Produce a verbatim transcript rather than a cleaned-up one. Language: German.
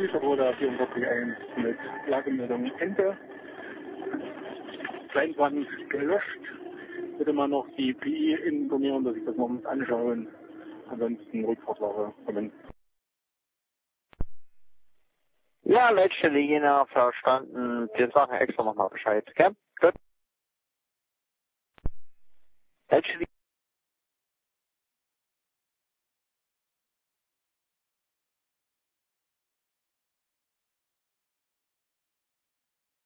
Südtiroler vierundvierzig eins mit Lagemeldung Ente. Kleinbrand gelöscht. Bitte mal noch die P I informieren, dass ich das mal anschauen. Ansonsten Rückfahrtware verwenden. Ja, letzte Linie verstanden. Wir sagen extra nochmal Bescheid, gell? Gut. Letzte